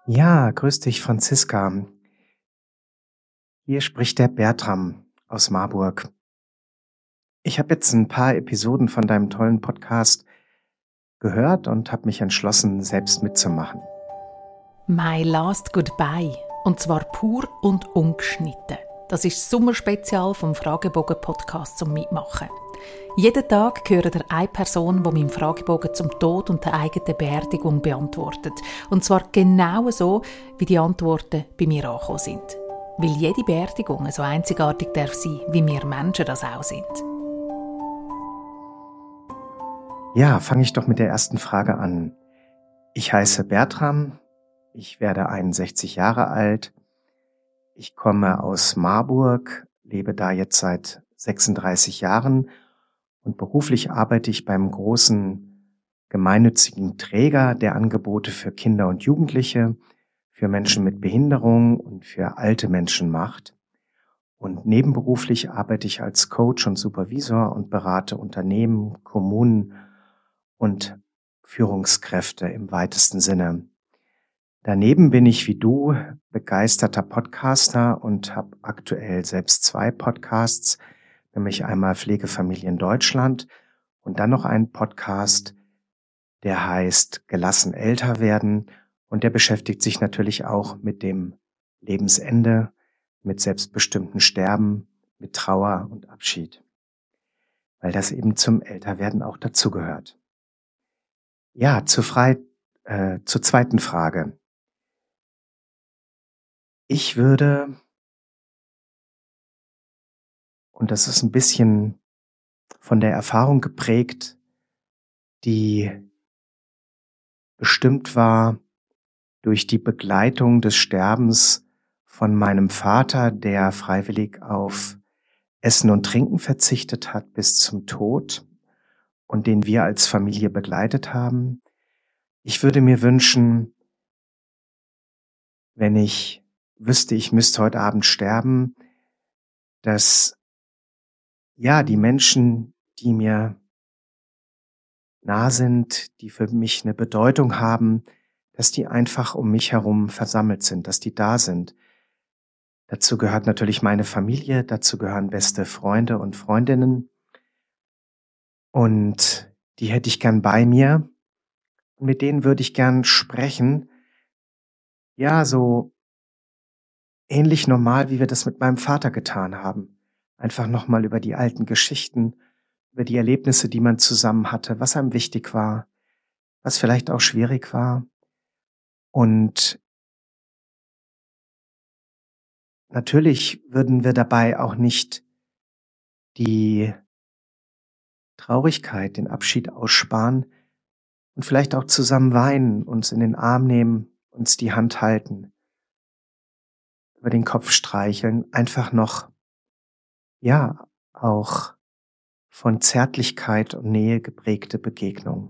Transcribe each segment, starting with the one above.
Ja, grüß dich, Franziska. Hier spricht der Bertram aus Marburg. Ich habe jetzt ein paar Episoden von deinem tollen Podcast gehört und habe mich entschlossen, selbst mitzumachen. My Last Goodbye. Und zwar pur und ungeschnitten. Das ist das Sommerspezial vom Fragebogen-Podcast zum Mitmachen. Jeden Tag hören ihr eine Person, die meinen Fragebogen zum Tod und der eigenen Beerdigung beantwortet. Und zwar genau so, wie die Antworten bei mir angekommen sind. Weil jede Beerdigung so einzigartig darf sein, wie wir Menschen das auch sind. Ja, fange ich doch mit der ersten Frage an. Ich heiße Bertram, ich werde 61 Jahre alt, ich komme aus Marburg, lebe da jetzt seit 36 Jahren und beruflich arbeite ich beim großen gemeinnützigen Träger der Angebote für Kinder und Jugendliche, für Menschen mit Behinderung und für alte Menschen macht. Und nebenberuflich arbeite ich als Coach und Supervisor und berate Unternehmen, Kommunen und Führungskräfte im weitesten Sinne. Daneben bin ich wie du begeisterter Podcaster und habe aktuell selbst 2 Podcasts, nämlich einmal Pflegefamilien Deutschland und dann noch einen Podcast, der heißt Gelassen älter werden und der beschäftigt sich natürlich auch mit dem Lebensende, mit selbstbestimmten Sterben, mit Trauer und Abschied, weil das eben zum Älterwerden auch dazugehört. Ja, zur zweiten Frage. Ich würde, und das ist ein bisschen von der Erfahrung geprägt, die bestimmt war durch die Begleitung des Sterbens von meinem Vater, der freiwillig auf Essen und Trinken verzichtet hat bis zum Tod und den wir als Familie begleitet haben. Ich würde mir wünschen, wenn ich wüsste, ich müsste heute Abend sterben, dass ja die Menschen, die mir nah sind, die für mich eine Bedeutung haben, dass die einfach um mich herum versammelt sind, dass die da sind. Dazu gehört natürlich meine Familie, dazu gehören beste Freunde und Freundinnen und die hätte ich gern bei mir und mit denen würde ich gern sprechen. Ja, so ähnlich normal, wie wir das mit meinem Vater getan haben. Einfach nochmal über die alten Geschichten, über die Erlebnisse, die man zusammen hatte, was einem wichtig war, was vielleicht auch schwierig war. Und natürlich würden wir dabei auch nicht die Traurigkeit, den Abschied aussparen und vielleicht auch zusammen weinen, uns in den Arm nehmen, uns die Hand halten, über den Kopf streicheln, einfach noch, ja, auch von Zärtlichkeit und Nähe geprägte Begegnung.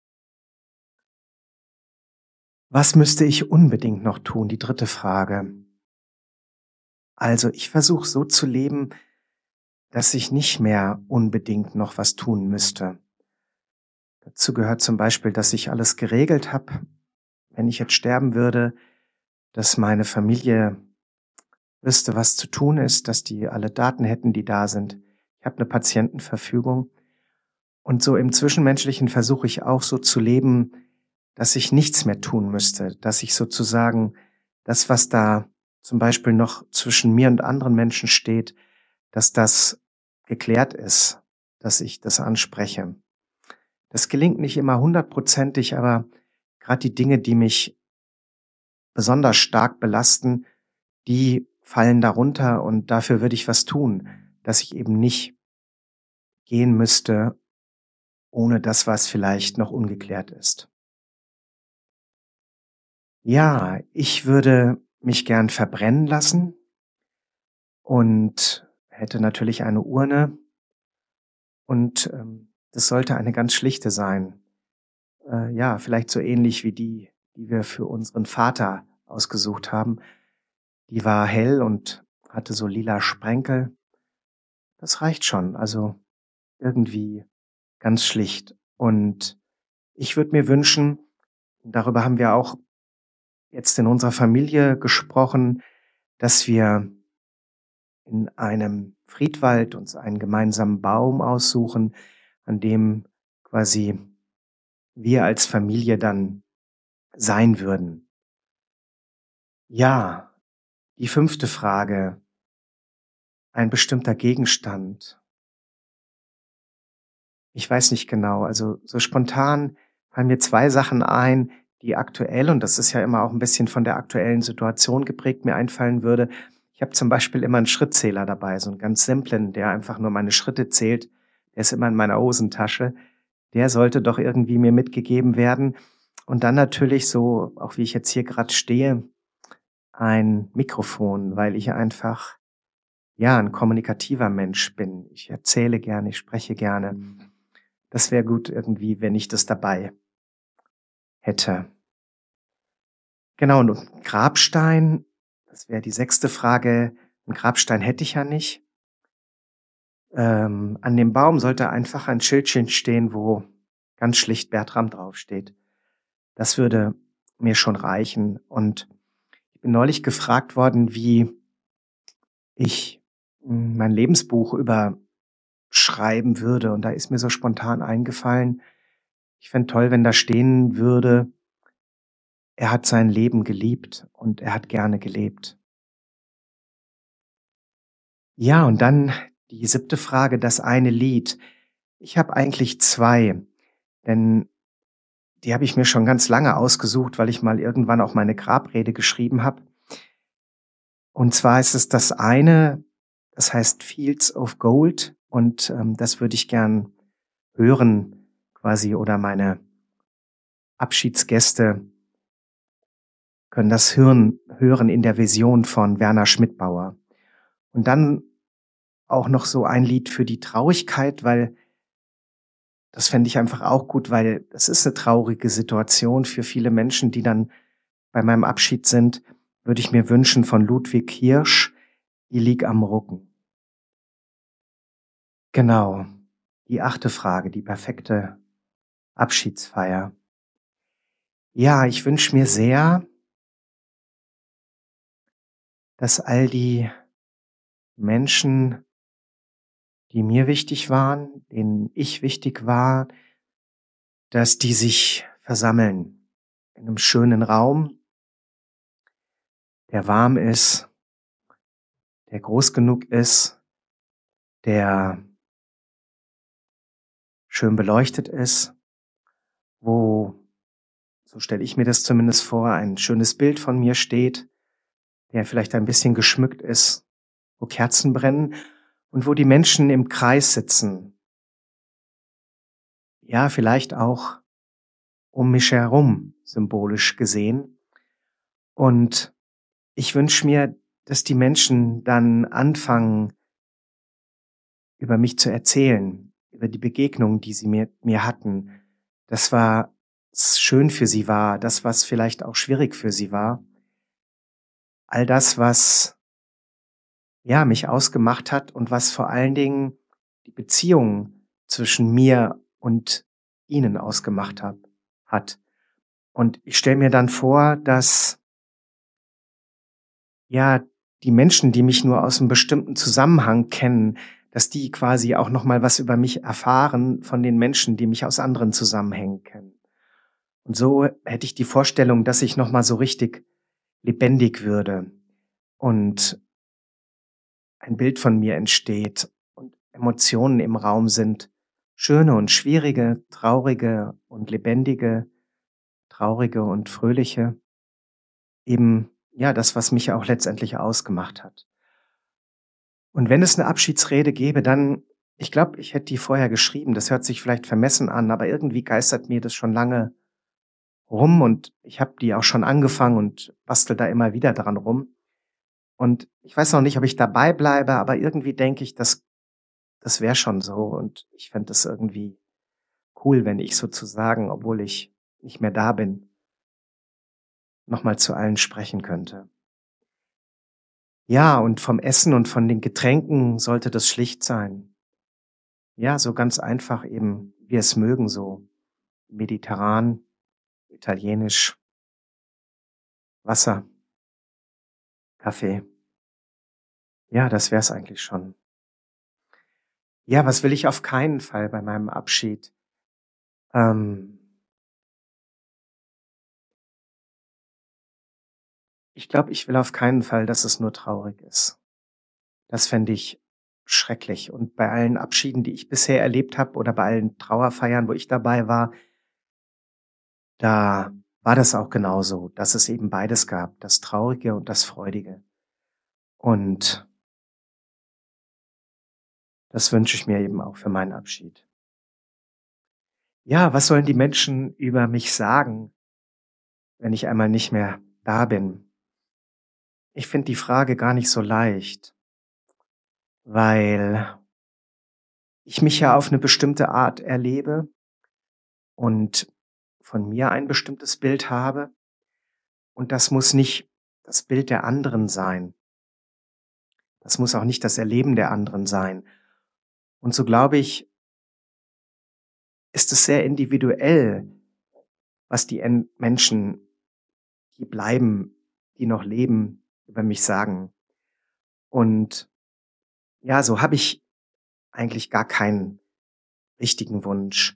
Was müsste ich unbedingt noch tun? Die dritte Frage. Also ich versuche so zu leben, dass ich nicht mehr unbedingt noch was tun müsste. Dazu gehört zum Beispiel, dass ich alles geregelt habe, wenn ich jetzt sterben würde, dass meine Familie wüsste, was zu tun ist, dass die alle Daten hätten, die da sind. Ich habe eine Patientenverfügung. Und so im Zwischenmenschlichen versuche ich auch so zu leben, dass ich nichts mehr tun müsste, dass ich sozusagen das, was da zum Beispiel noch zwischen mir und anderen Menschen steht, dass das geklärt ist, dass ich das anspreche. Das gelingt nicht immer 100%, aber gerade die Dinge, die mich besonders stark belasten, die fallen darunter und dafür würde ich was tun, dass ich eben nicht gehen müsste, ohne das, was vielleicht noch ungeklärt ist. Ja, ich würde mich gern verbrennen lassen und hätte natürlich eine Urne und das sollte eine ganz schlichte sein. Ja, vielleicht so ähnlich wie die wir für unseren Vater ausgesucht haben. Die war hell und hatte so lila Sprenkel. Das reicht schon, also irgendwie ganz schlicht. Und ich würde mir wünschen, darüber haben wir auch jetzt in unserer Familie gesprochen, dass wir in einem Friedwald uns einen gemeinsamen Baum aussuchen, an dem quasi wir als Familie dann sein würden. Ja, die 5. Frage. Ein bestimmter Gegenstand. Ich weiß nicht genau, also so spontan fallen mir 2 Sachen ein, die aktuell, und das ist ja immer auch ein bisschen von der aktuellen Situation geprägt, mir einfallen würde. Ich habe zum Beispiel immer einen Schrittzähler dabei, so einen ganz simplen, der einfach nur meine Schritte zählt. Der ist immer in meiner Hosentasche. Der sollte doch irgendwie mir mitgegeben werden. Und dann natürlich so, auch wie ich jetzt hier gerade stehe, ein Mikrofon, weil ich einfach, ja, ein kommunikativer Mensch bin. Ich erzähle gerne, ich spreche gerne. Das wäre gut irgendwie, wenn ich das dabei hätte. Genau, und ein Grabstein, das wäre die 6. Frage. Einen Grabstein hätte ich ja nicht. An dem Baum sollte einfach ein Schildchen stehen, wo ganz schlicht Bertram draufsteht. Das würde mir schon reichen. Und ich bin neulich gefragt worden, wie ich mein Lebensbuch überschreiben würde. Und da ist mir so spontan eingefallen, ich fände toll, wenn da stehen würde, er hat sein Leben geliebt und er hat gerne gelebt. Ja, und dann die 7. Frage, das eine Lied. Ich habe eigentlich 2, denn die habe ich mir schon ganz lange ausgesucht, weil ich mal irgendwann auch meine Grabrede geschrieben habe. Und zwar ist es das eine, das heißt Fields of Gold, und das würde ich gern hören quasi, oder meine Abschiedsgäste können das hören in der Vision von Werner Schmidbauer. Und dann auch noch so ein Lied für die Traurigkeit, weil das fände ich einfach auch gut, weil das ist eine traurige Situation für viele Menschen, die dann bei meinem Abschied sind, würde ich mir wünschen von Ludwig Hirsch, Die lieg am Rücken. Genau, die 8. Frage, die perfekte Abschiedsfeier. Ja, ich wünsche mir sehr, dass all die Menschen, die mir wichtig waren, denen ich wichtig war, dass die sich versammeln in einem schönen Raum, der warm ist, der groß genug ist, der schön beleuchtet ist, wo, so stelle ich mir das zumindest vor, ein schönes Bild von mir steht, der vielleicht ein bisschen geschmückt ist, wo Kerzen brennen und wo die Menschen im Kreis sitzen. Ja, vielleicht auch um mich herum, symbolisch gesehen. Und ich wünsche mir, dass die Menschen dann anfangen, über mich zu erzählen, über die Begegnungen, die sie mit mir hatten. Das war schön für sie war, das, was vielleicht auch schwierig für sie war. All das, was ja mich ausgemacht hat und was vor allen Dingen die Beziehung zwischen mir und ihnen ausgemacht hat. Und ich stelle mir dann vor, dass ja die Menschen, die mich nur aus einem bestimmten Zusammenhang kennen, dass die quasi auch noch mal was über mich erfahren von den Menschen, die mich aus anderen Zusammenhängen kennen. Und so hätte ich die Vorstellung, dass ich noch mal so richtig lebendig würde und ein Bild von mir entsteht und Emotionen im Raum sind, schöne und schwierige, traurige und lebendige, traurige und fröhliche, eben ja das, was mich auch letztendlich ausgemacht hat. Und wenn es eine Abschiedsrede gäbe, dann, ich glaube, ich hätte die vorher geschrieben. Das hört sich vielleicht vermessen an, aber irgendwie geistert mir das schon lange rum und ich habe die auch schon angefangen und bastel da immer wieder dran rum. Und ich weiß noch nicht, ob ich dabei bleibe, aber irgendwie denke ich, das wäre schon so. Und ich fände das irgendwie cool, wenn ich sozusagen, obwohl ich nicht mehr da bin, nochmal zu allen sprechen könnte. Ja, und vom Essen und von den Getränken sollte das schlicht sein. Ja, so ganz einfach eben, wir es mögen, so mediterran, italienisch, Wasser, Kaffee. Ja, das wär's eigentlich schon. Ja, was will ich auf keinen Fall bei meinem Abschied? Ich glaube, ich will auf keinen Fall, dass es nur traurig ist. Das fände ich schrecklich. Und bei allen Abschieden, die ich bisher erlebt habe oder bei allen Trauerfeiern, wo ich dabei war, da war das auch genauso, dass es eben beides gab, das Traurige und das Freudige. Und das wünsche ich mir eben auch für meinen Abschied. Ja, was sollen die Menschen über mich sagen, wenn ich einmal nicht mehr da bin? Ich finde die Frage gar nicht so leicht, weil ich mich ja auf eine bestimmte Art erlebe und von mir ein bestimmtes Bild habe. Und das muss nicht das Bild der anderen sein. Das muss auch nicht das Erleben der anderen sein. Und so glaube ich, ist es sehr individuell, was die Menschen, die bleiben, die noch leben, über mich sagen. Und ja, so habe ich eigentlich gar keinen richtigen Wunsch.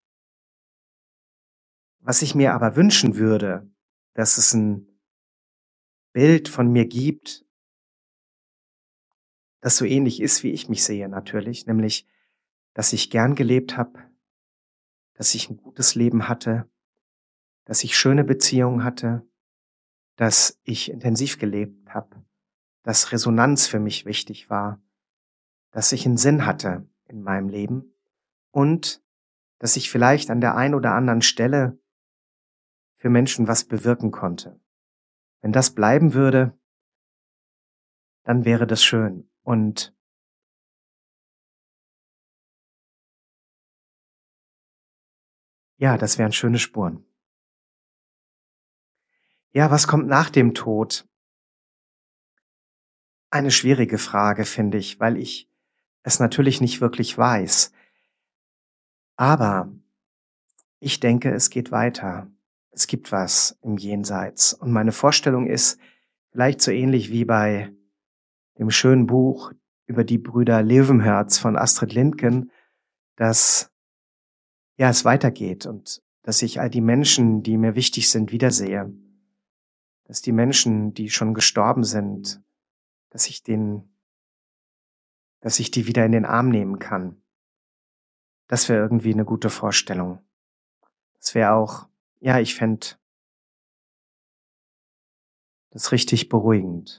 Was ich mir aber wünschen würde, dass es ein Bild von mir gibt, das so ähnlich ist, wie ich mich sehe natürlich, nämlich, dass ich gern gelebt habe, dass ich ein gutes Leben hatte, dass ich schöne Beziehungen hatte, dass ich intensiv gelebt habe, dass Resonanz für mich wichtig war, dass ich einen Sinn hatte in meinem Leben und dass ich vielleicht an der einen oder anderen Stelle für Menschen was bewirken konnte. Wenn das bleiben würde, dann wäre das schön. Und ja, das wären schöne Spuren. Ja, was kommt nach dem Tod? Eine schwierige Frage, finde ich, weil ich es natürlich nicht wirklich weiß. Aber ich denke, es geht weiter. Es gibt was im Jenseits. Und meine Vorstellung ist vielleicht so ähnlich wie bei dem schönen Buch über die Brüder Lewenhörz von Astrid Lindgren, dass ja es weitergeht und dass ich all die Menschen, die mir wichtig sind, wiedersehe. Dass die Menschen, die schon gestorben sind, dass ich die wieder in den Arm nehmen kann. Das wäre irgendwie eine gute Vorstellung. Das wäre auch, ja, ich fände das richtig beruhigend.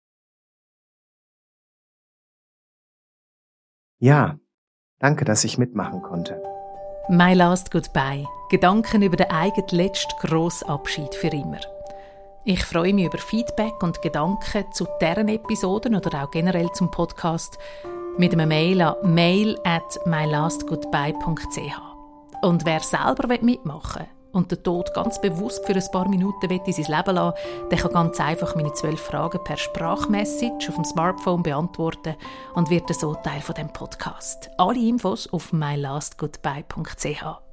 Ja, danke, dass ich mitmachen konnte. My Last Goodbye. Gedanken über den eigenen letzten grossen Abschied für immer. Ich freue mich über Feedback und Gedanken zu deren Episoden oder auch generell zum Podcast mit einem Mail an mail@mylastgoodbye.ch. Und wer selber mitmachen will und den Tod ganz bewusst für ein paar Minuten in sein Leben lassen will, der kann ganz einfach meine 12 Fragen per Sprachmessage auf dem Smartphone beantworten und wird so Teil von dem Podcast. Alle Infos auf mylastgoodbye.ch.